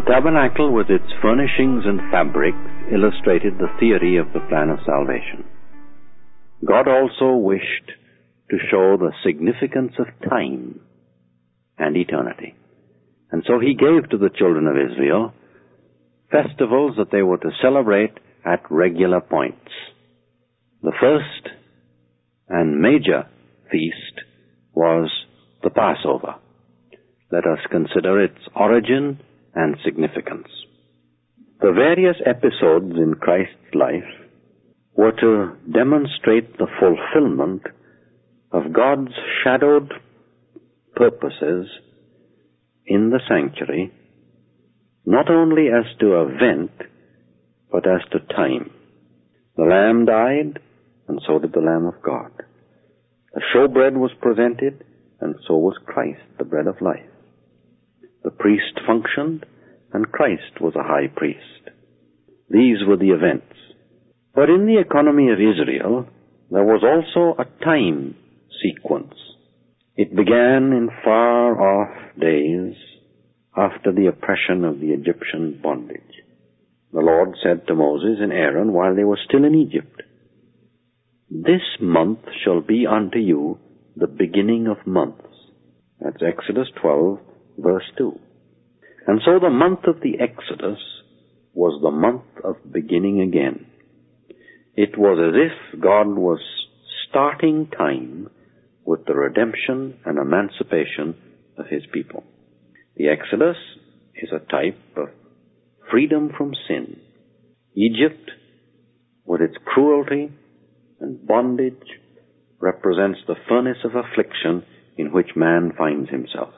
The tabernacle with its furnishings and fabrics illustrated the theory of the plan of salvation. God also wished to show the significance of time and eternity. And so he gave to the children of Israel festivals that they were to celebrate at regular points. The first and major feast was the Passover. Let us consider its origin and significance. The various episodes in Christ's life were to demonstrate the fulfillment of God's shadowed purposes in the sanctuary, not only as to event, but as to time. The Lamb died, and so did the Lamb of God. The showbread was presented, and so was Christ, the bread of life. The priest functioned, and Christ was a high priest. These were the events. But in the economy of Israel, there was also a time sequence. It began in far-off days after the oppression of the Egyptian bondage. The Lord said to Moses and Aaron while they were still in Egypt, "This month shall be unto you the beginning of months." That's Exodus 12, verse 2. And so the month of the Exodus was the month of beginning again. It was as if God was starting time with the redemption and emancipation of his people. The Exodus is a type of freedom from sin. Egypt, with its cruelty and bondage, represents the furnace of affliction in which man finds himself.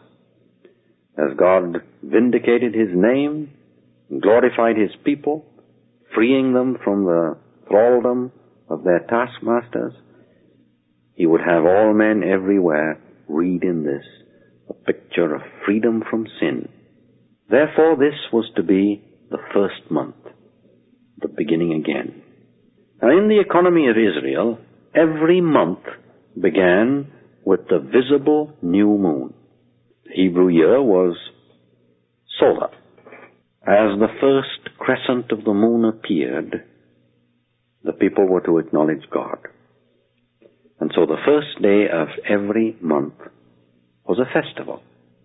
As God vindicated his name and glorified his people, freeing them from the thraldom of their taskmasters, he would have all men everywhere read in this a picture of freedom from sin. Therefore, this was to be the first month, the beginning again. Now, in the economy of Israel, every month began with the visible new moon. The Hebrew year was solar. As the first crescent of the moon appeared, the people were to acknowledge God. And so the first day of every month was a festival,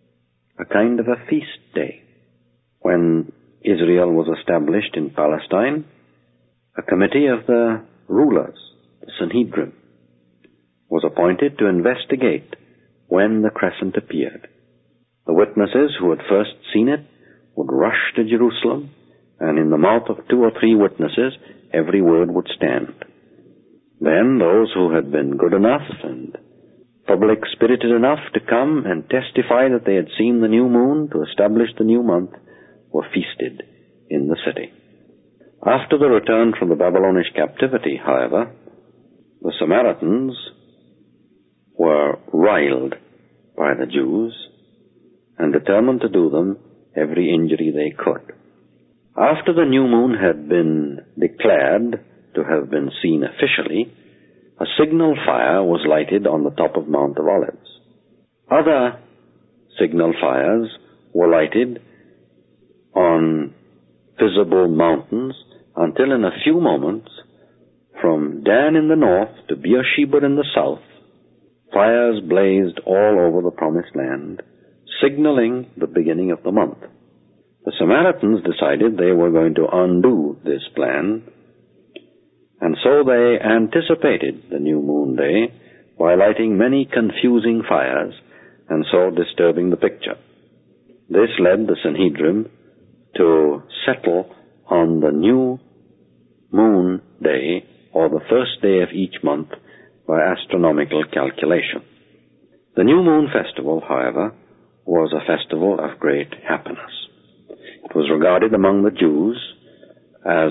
a kind of a feast day. When Israel was established in Palestine, a committee of the rulers, the Sanhedrin, was appointed to investigate when the crescent appeared. The witnesses who had first seen it would rush to Jerusalem, and in the mouth of 2 or 3 witnesses, every word would stand. Then those who had been good enough and public-spirited enough to come and testify that they had seen the new moon to establish the new month were feasted in the city. After the return from the Babylonish captivity, however, the Samaritans were riled by the Jews and determined to do them every injury they could. After the new moon had been declared to have been seen officially, a signal fire was lighted on the top of Mount of Olives. Other signal fires were lighted on visible mountains until in a few moments, from Dan in the north to Beersheba in the south, fires blazed all over the Promised Land, signaling the beginning of the month. The Samaritans decided they were going to undo this plan, and so they anticipated the new moon day by lighting many confusing fires and so disturbing the picture. This led the Sanhedrin to settle on the new moon day, or the first day of each month, by astronomical calculation. The new moon festival, however, was a festival of great happiness. It was regarded among the Jews as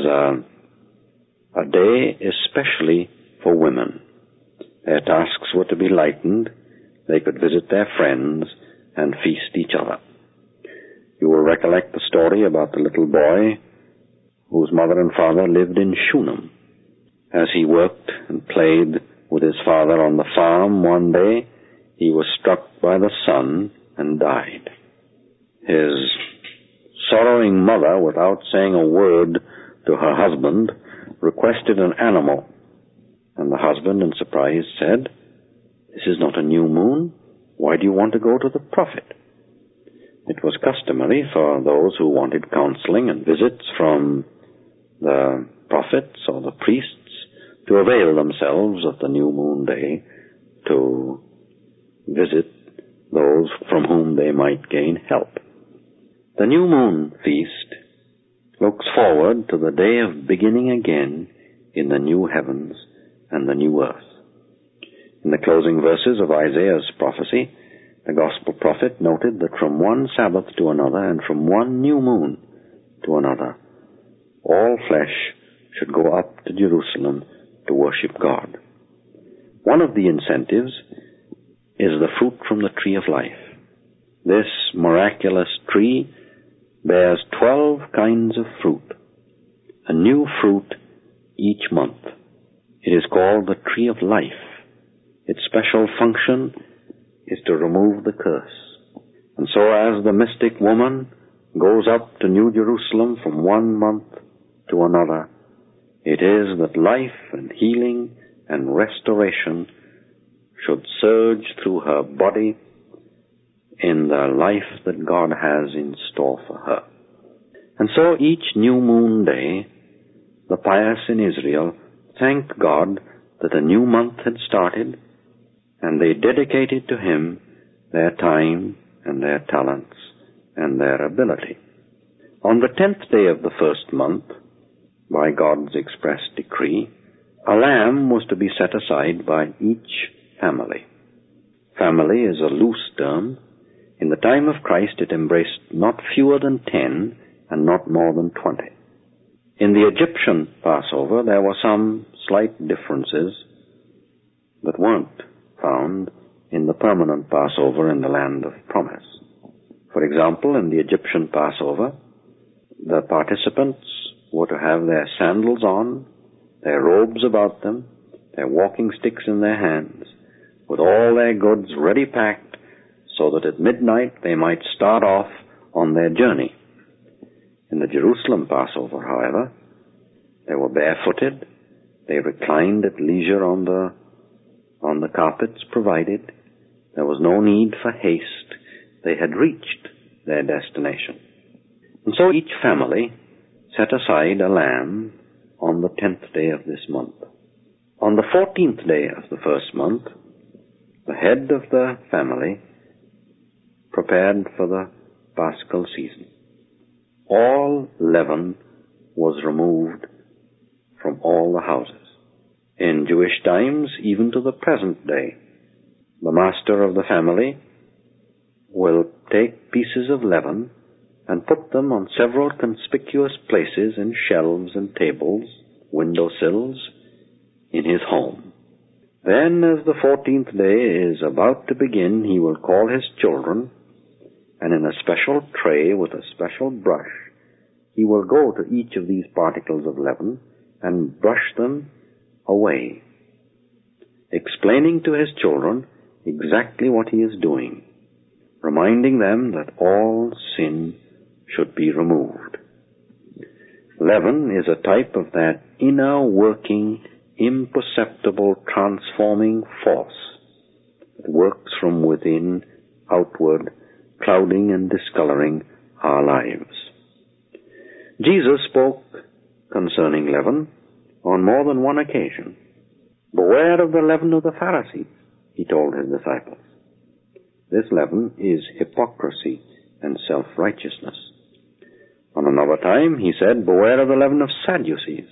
a day especially for women. Their tasks were to be lightened. They could visit their friends and feast each other. You will recollect the story about the little boy whose mother and father lived in Shunem. As he worked and played with his father on the farm one day, he was struck by the sun and died. His sorrowing sorrowing mother, without saying a word to her husband, requested an animal. And the husband, in surprise, said, "This is not a new moon. Why do you want to go to the prophet?" It was customary for those who wanted counseling and visits from the prophets or the priests to avail themselves of the new moon day to visit those from whom they might gain help. The new moon feast looks forward to the day of beginning again in the new heavens and the new earth. In the closing verses of Isaiah's prophecy, the gospel prophet noted that from one Sabbath to another and from one new moon to another, all flesh should go up to Jerusalem to worship God. One of the incentives is the fruit from the tree of life. This miraculous tree bears 12 kinds of fruit, a new fruit each month. It is called the tree of life. Its special function is to remove the curse. And so as the mystic woman goes up to New Jerusalem from one month to another, it is that life and healing and restoration should surge through her body in the life that God has in store for her. And so each new moon day, the pious in Israel thanked God that a new month had started, and they dedicated to Him their time and their talents and their ability. On the 10th day of the first month, by God's express decree, a lamb was to be set aside by each family. Family is a loose term. In the time of Christ it embraced not fewer than 10 and not more than 20. In the Egyptian Passover there were some slight differences that weren't found in the permanent Passover in the land of promise. For example, in the Egyptian Passover, the participants were to have their sandals on, their robes about them, their walking sticks in their hands, with all their goods ready packed, so that at midnight they might start off on their journey. In the Jerusalem Passover, however, they were barefooted, they reclined at leisure on the carpets provided. There was no need for haste. They had reached their destination. And so each family set aside a lamb on the 10th day of this month. On the 14th day of the first month, the head of the family prepared for the Paschal season. All leaven was removed from all the houses. In Jewish times, even to the present day, the master of the family will take pieces of leaven and put them on several conspicuous places in shelves and tables, windowsills, in his home. Then, as the 14th day is about to begin, he will call his children, and in a special tray with a special brush, he will go to each of these particles of leaven and brush them away, explaining to his children exactly what he is doing, reminding them that all sin should be removed. Leaven is a type of that inner working, imperceptible, transforming force that works from within outward, clouding and discoloring our lives. Jesus spoke concerning leaven on more than one occasion. "Beware of the leaven of the Pharisees," he told his disciples. This leaven is hypocrisy and self-righteousness. On another time, he said, "Beware of the leaven of Sadducees.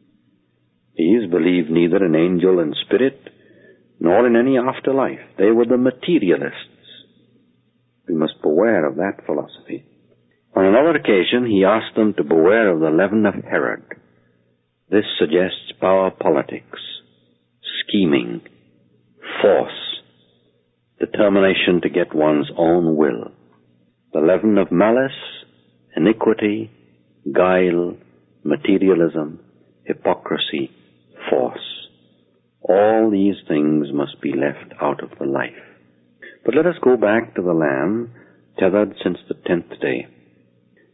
These believe neither in angel and spirit, nor in any afterlife. They were the materialists." We must beware of that philosophy. On another occasion, he asked them to beware of the leaven of Herod. This suggests power politics, scheming, force, determination to get one's own will. The leaven of malice, iniquity, guile, materialism, hypocrisy, force. All these things must be left out of the life. But let us go back to the lamb tethered since the 10th day.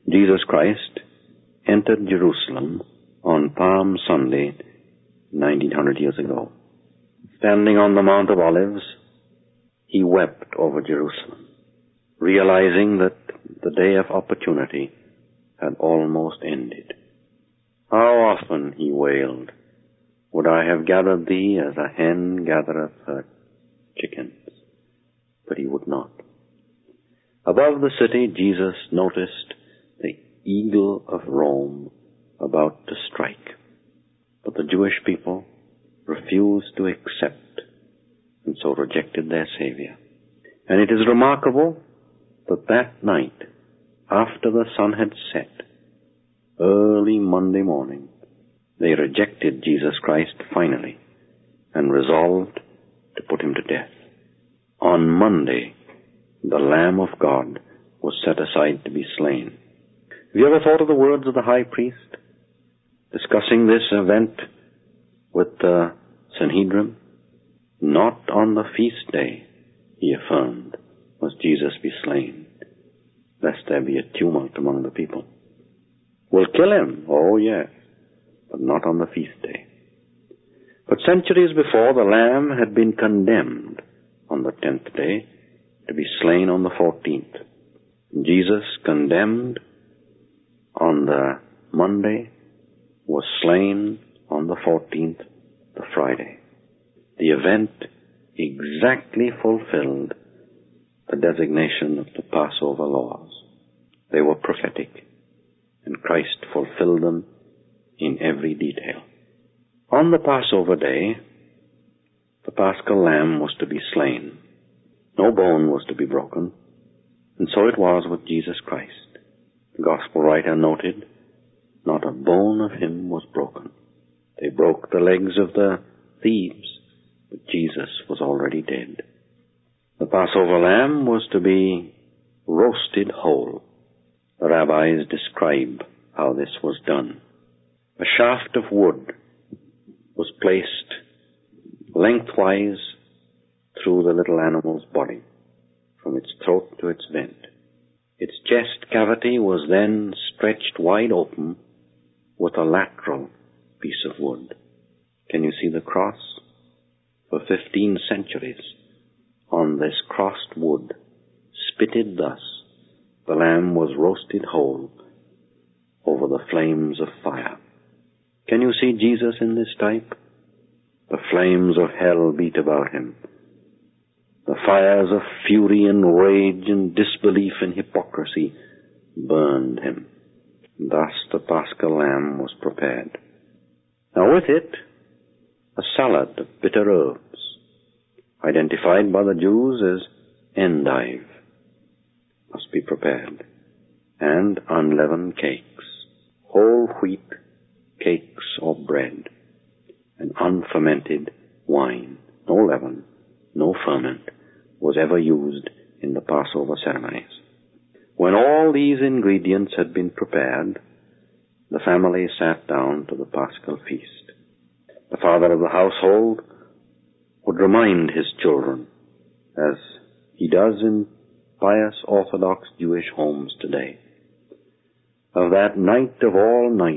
Jesus Christ entered Jerusalem on Palm Sunday 1900 years ago. Standing on the Mount of Olives, he wept over Jerusalem, realizing that the day of opportunity had almost ended. How often, he wailed, would I have gathered thee as a hen gathereth her chickens? But he would not. Above the city, Jesus noticed the eagle of Rome about to strike. But the Jewish people refused to accept and so rejected their Savior. And it is remarkable that that night, after the sun had set, early Monday morning, they rejected Jesus Christ finally and resolved to put him to death. On Monday, the Lamb of God was set aside to be slain. Have you ever thought of the words of the high priest discussing this event with the Sanhedrin? Not on the feast day, he affirmed, must Jesus be slain, lest there be a tumult among the people. We'll kill him, oh yes, but not on the feast day. But centuries before, the Lamb had been condemned on the 10th day to be slain on the 14th. Jesus, condemned on the Monday, was slain on the 14th, the Friday. The event exactly fulfilled the designation of the Passover laws. They were prophetic, and Christ fulfilled them in every detail. On the Passover day, the Paschal Lamb was to be slain. No bone was to be broken, and so it was with Jesus Christ. The Gospel writer noted, not a bone of him was broken. They broke the legs of the thieves, but Jesus was already dead. The Passover lamb was to be roasted whole. The rabbis describe how this was done. A shaft of wood was placed lengthwise through the little animal's body, from its throat to its vent. Its chest cavity was then stretched wide open with a lateral piece of wood. Can you see the cross? For 15 centuries, on this crossed wood, spitted thus, the lamb was roasted whole over the flames of fire. Can you see Jesus in this type? The flames of hell beat about him. The fires of fury and rage and disbelief and hypocrisy burned him. Thus the Paschal lamb was prepared. Now with it, a salad of bitter herbs, identified by the Jews as endive, must be prepared, and unleavened cakes, whole wheat cakes or bread, and unfermented wine. No leaven, no ferment was ever used in the Passover ceremonies. When all these ingredients had been prepared, the family sat down to the Paschal feast. The father of the household would remind his children, as he does in pious Orthodox Jewish homes today, of that night of all nights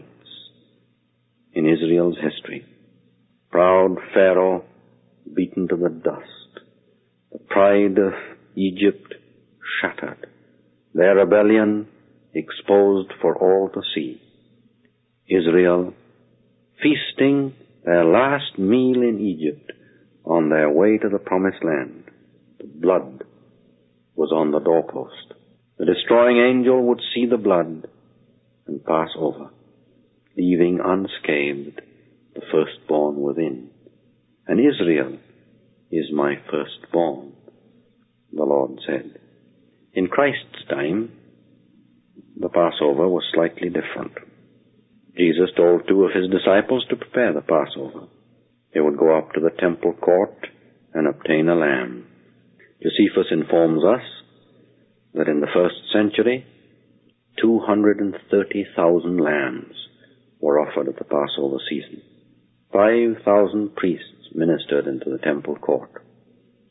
in Israel's history. Proud Pharaoh beaten to the dust, the pride of Egypt shattered, their rebellion exposed for all to see. Israel feasting their last meal in Egypt on their way to the Promised Land. The blood was on the doorpost. The destroying angel would see the blood and pass over, leaving unscathed the firstborn within. And Israel is my firstborn, the Lord said. In Christ's time, the Passover was slightly different. Jesus told 2 of his disciples to prepare the Passover. They would go up to the temple court and obtain a lamb. Josephus informs us that in the 1st century, 230,000 lambs were offered at the Passover season. 5,000 priests ministered into the temple court.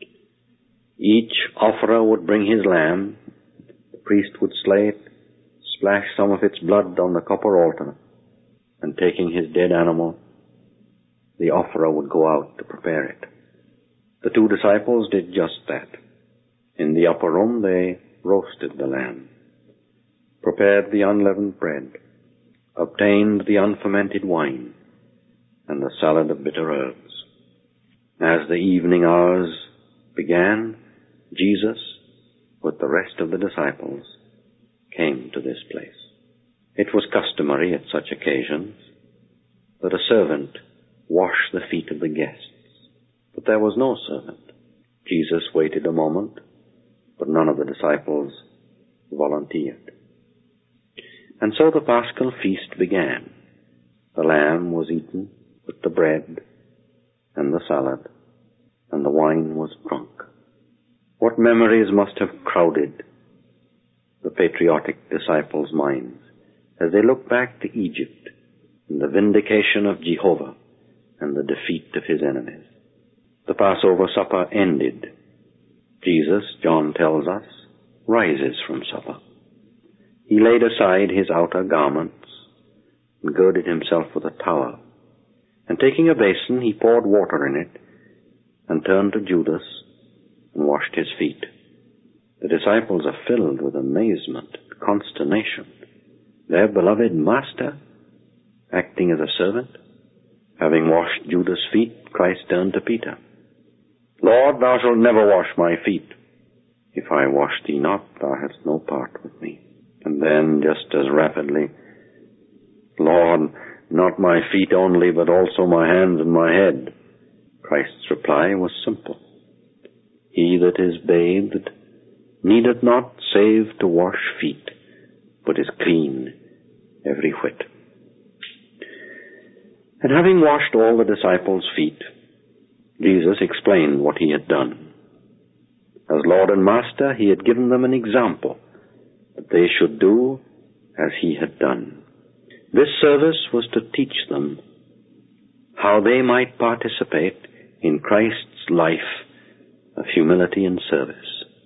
Each offerer would bring his lamb. The priest would slay it, splash some of its blood on the copper altar, and taking his dead animal, the offerer would go out to prepare it. The two disciples did just that. In the upper room they roasted the lamb, prepared the unleavened bread, obtained the unfermented wine, and the salad of bitter herbs. As the evening hours began, Jesus, with the rest of the disciples, came to this place. It was customary at such occasions that a servant wash the feet of the guests, but there was no servant. Jesus waited a moment, but none of the disciples volunteered. And so the Paschal feast began. The lamb was eaten with the bread and the salad, and the wine was drunk. What memories must have crowded the patriotic disciples' minds as they looked back to Egypt and the vindication of Jehovah and the defeat of his enemies. The Passover supper ended. Jesus, John tells us, rises from supper. He laid aside his outer garments and girded himself with a towel. And taking a basin, he poured water in it and turned to Judas and washed his feet. The disciples are filled with amazement and consternation. Their beloved master, acting as a servant, having washed Judas' feet, Christ turned to Peter. Lord, thou shalt never wash my feet. If I wash thee not, thou hast no part with me. And then, just as rapidly, Lord, not my feet only, but also my hands and my head. Christ's reply was simple. He that is bathed needeth not save to wash feet, but is clean every whit. And having washed all the disciples' feet, Jesus explained what he had done. As Lord and Master, he had given them an example that they should do as he had done. This service was to teach them how they might participate in Christ's life of humility and service.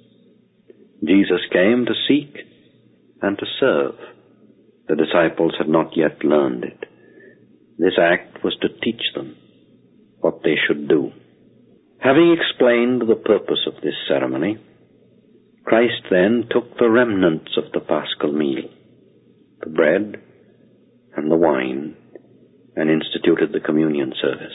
Jesus came to seek and to serve. The disciples had not yet learned it. This act was to teach them what they should do. Having explained the purpose of this ceremony, Christ then took the remnants of the Paschal meal, the bread and the wine, and instituted the communion service.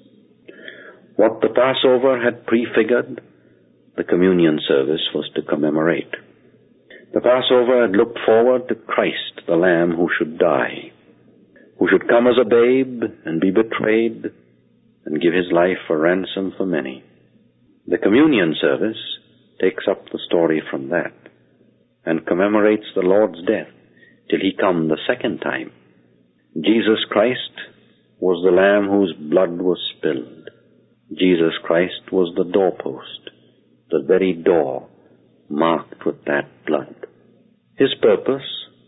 What the Passover had prefigured, the communion service was to commemorate. The Passover had looked forward to Christ, the Lamb who should die, who should come as a babe and be betrayed and give his life a ransom for many. The communion service takes up the story from that and commemorates the Lord's death till he come the second time. Jesus Christ was the Lamb whose blood was spilled. Jesus Christ was the doorpost, the very door marked with that blood. His purpose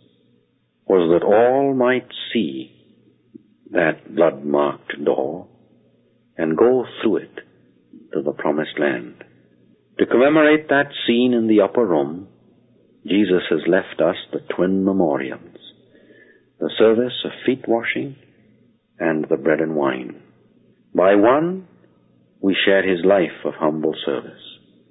was that all might see that blood-marked door and go through it to the promised land. To commemorate that scene in the upper room, Jesus has left us the twin memoriams, the service of feet washing and the bread and wine. By one, we share his life of humble service.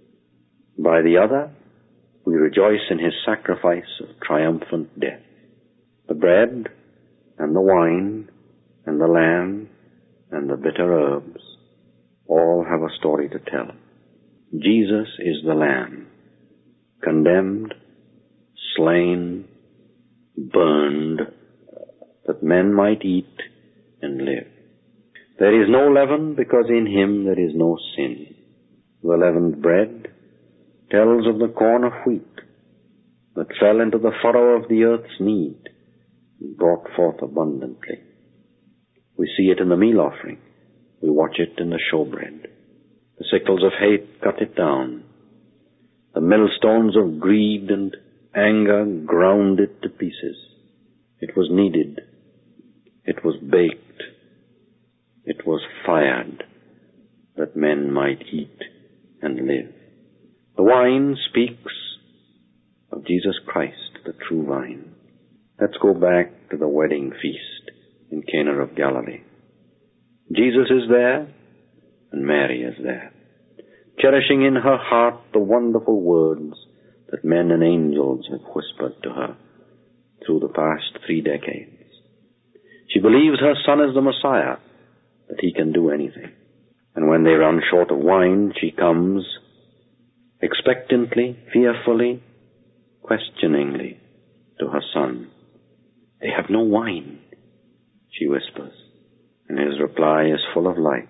By the other, we rejoice in his sacrifice of triumphant death. The bread and the wine and the lamb and the bitter herbs all have a story to tell. Jesus is the Lamb, condemned, slain, burned, that men might eat and live. There is no leaven, because in him there is no sin. The leavened bread tells of the corn of wheat that fell into the furrow of the earth's need and brought forth abundantly. We see it in the meal offering. We watch it in the showbread. The sickles of hate cut it down. The millstones of greed and anger ground it to pieces. It was kneaded. It was baked. It was fired that men might eat and live. The wine speaks of Jesus Christ, the true vine. Let's go back to the wedding feast in Cana of Galilee. Jesus is there, and Mary is there, cherishing in her heart the wonderful words that men and angels have whispered to her through the past 3 decades. She believes her son is the Messiah, that he can do anything. And when they run short of wine, she comes expectantly, fearfully, questioningly to her son. They have no wine, she whispers, and his reply is full of light.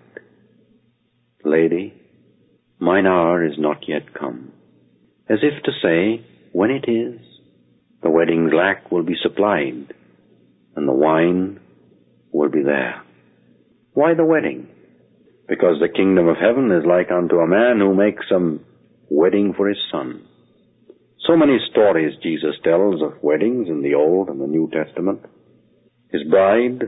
Lady, mine hour is not yet come. As if to say, when it is, the wedding's lack will be supplied, and the wine will be there. Why the wedding? Because the kingdom of heaven is like unto a man who makes a wedding for his son. So many stories Jesus tells of weddings in the Old and the New Testament. His bride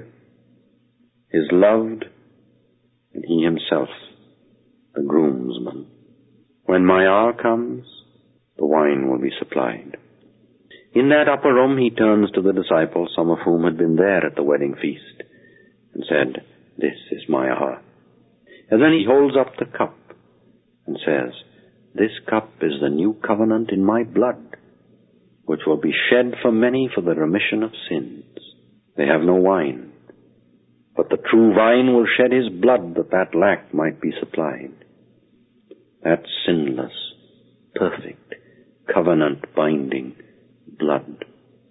is loved, and he himself, the groomsman. When my hour comes, the wine will be supplied. In that upper room he turns to the disciples, some of whom had been there at the wedding feast, and said, this is my hour. And then he holds up the cup and says, this cup is the new covenant in my blood, which will be shed for many for the remission of sins. They have no wine, but the true vine will shed his blood that lack might be supplied. That sinless, perfect, covenant-binding blood.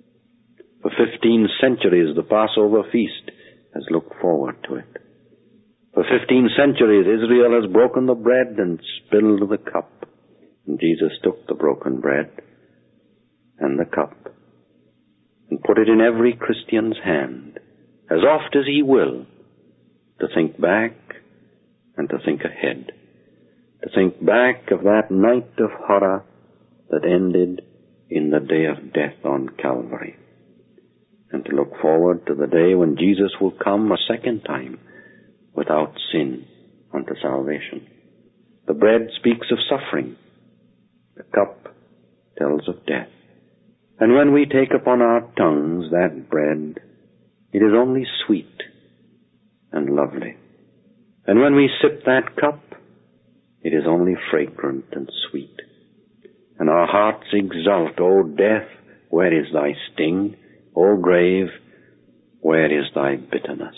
For 15 centuries the Passover feast has looked forward to it. For 15 centuries Israel has broken the bread and spilled the cup. And Jesus took the broken bread and the cup and put it in every Christian's hand, as oft as he will, to think back and to think ahead. To think back of that night of horror that ended in the day of death on Calvary, and to look forward to the day when Jesus will come a second time without sin unto salvation. The bread speaks of suffering. The cup tells of death. And when we take upon our tongues that bread, it is only sweet and lovely. And when we sip that cup, it is only fragrant and sweet. And our hearts exult, O death, where is thy sting? O grave, where is thy bitterness?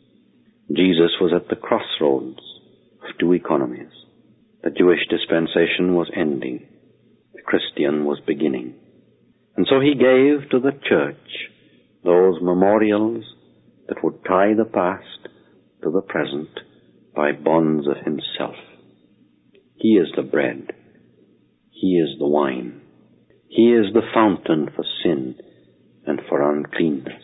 Jesus was at the crossroads of 2 economies. The Jewish dispensation was ending. The Christian was beginning. And so he gave to the church those memorials that would tie the past to the present by bonds of himself. He is the bread. He is the wine. He is the fountain for sin and for uncleanness.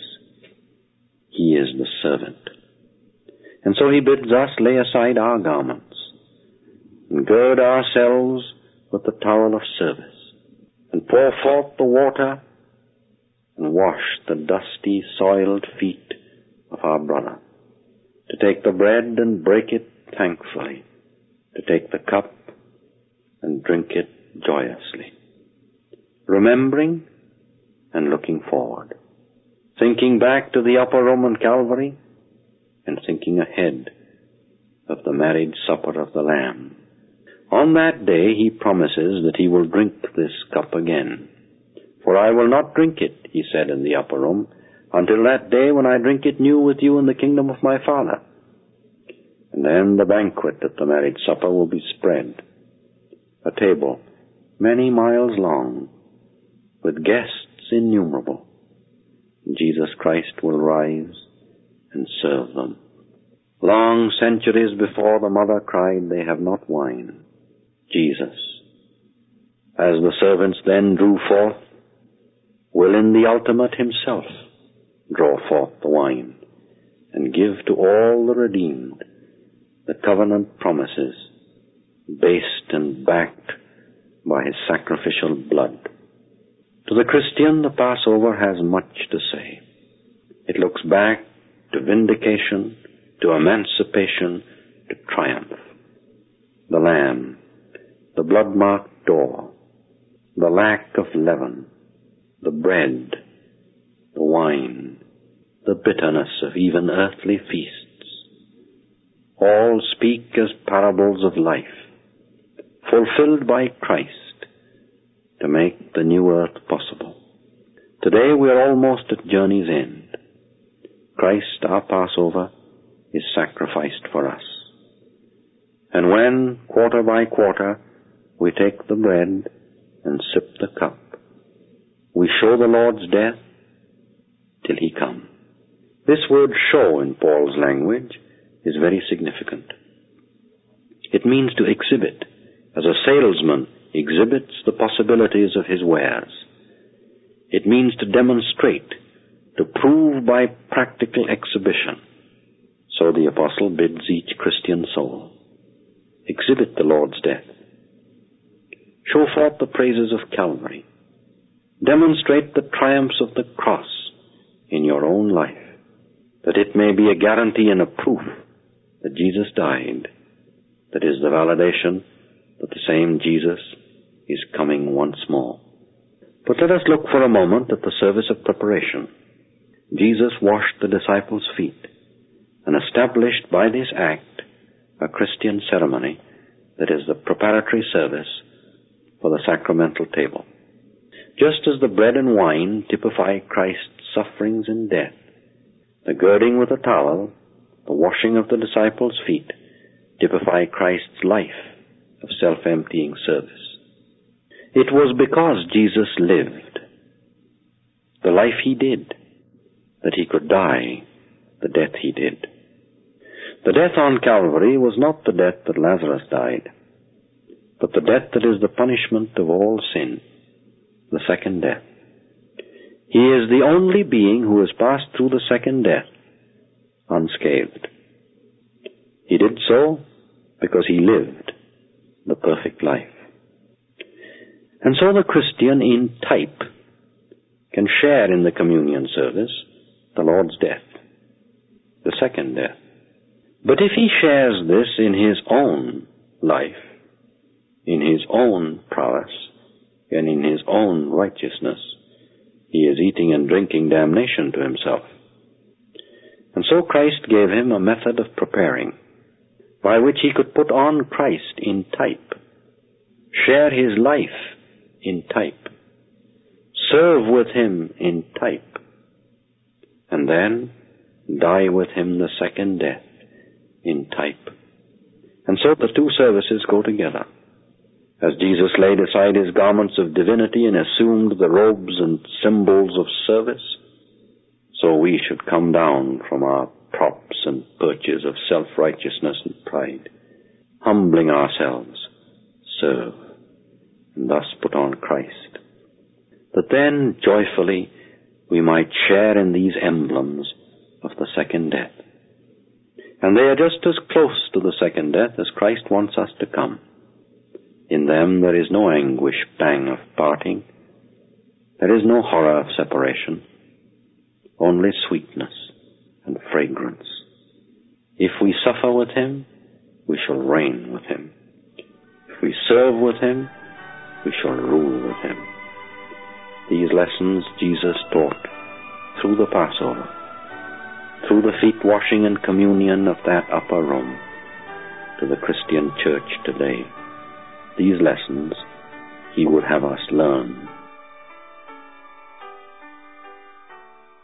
He is the servant. And so he bids us lay aside our garments and gird ourselves with the towel of service and pour forth the water and wash the dusty, soiled feet of our brother, to take the bread and break it thankfully, to take the cup and drink it joyously, remembering and looking forward, thinking back to the upper room on Calvary and thinking ahead of the marriage supper of the Lamb. On that day he promises that he will drink this cup again. For I will not drink it, he said in the upper room, until that day when I drink it new with you in the kingdom of my Father. And then the banquet at the marriage supper will be spread, a table many miles long, with guests innumerable. Jesus Christ will rise and serve them. Long centuries before the mother cried, they have not wine. Jesus, as the servants then drew forth, will in the ultimate himself draw forth the wine and give to all the redeemed the covenant promises, based and backed by his sacrificial blood. To the Christian, the Passover has much to say. It looks back to vindication, to emancipation, to triumph. The Lamb, the blood-marked door, the lack of leaven, the bread, the wine, the bitterness of even earthly feasts. All speak as parables of life, fulfilled by Christ to make the new earth possible. Today we are almost at journey's end. Christ, our Passover, is sacrificed for us. And when, quarter by quarter, we take the bread and sip the cup, we show the Lord's death till He come. This word show in Paul's language is very significant. It means to exhibit, as a salesman exhibits the possibilities of his wares. It means to demonstrate, to prove by practical exhibition. So the apostle bids each Christian soul, exhibit the Lord's death. Show forth the praises of Calvary. Demonstrate the triumphs of the cross in your own life, that it may be a guarantee and a proof that Jesus died, that is the validation that the same Jesus is coming once more. But let us look for a moment at the service of preparation. Jesus washed the disciples' feet and established by this act a Christian ceremony that is the preparatory service for the sacramental table. Just as the bread and wine typify Christ's sufferings and death, the girding with a towel, the washing of the disciples' feet, typify Christ's life of self-emptying service. It was because Jesus lived, the life He did, that He could die the death He did. The death on Calvary was not the death that Lazarus died, but the death that is the punishment of all sin, the second death. He is the only being who has passed through the second death unscathed. He did so because He lived the perfect life. And so the Christian in type can share in the communion service the Lord's death, the second death. But if he shares this in his own life, in his own prowess, and in his own righteousness, he is eating and drinking damnation to himself. And so Christ gave him a method of preparing by which he could put on Christ in type, share his life in type, serve with Him in type, and then die with Him the second death in type. And so the two services go together. As Jesus laid aside His garments of divinity and assumed the robes and symbols of service, so we should come down from our props and perches of self-righteousness and pride, humbling ourselves, serve, and thus put on Christ, that then joyfully we might share in these emblems of the second death. And they are just as close to the second death as Christ wants us to come. In them there is no anguish, pang of parting. There is no horror of separation, only sweetness and fragrance. If we suffer with Him, we shall reign with Him. If we serve with Him, we shall rule with Him. These lessons Jesus taught through the Passover, through the feet washing and communion of that upper room, to the Christian church today. These lessons He would have us learn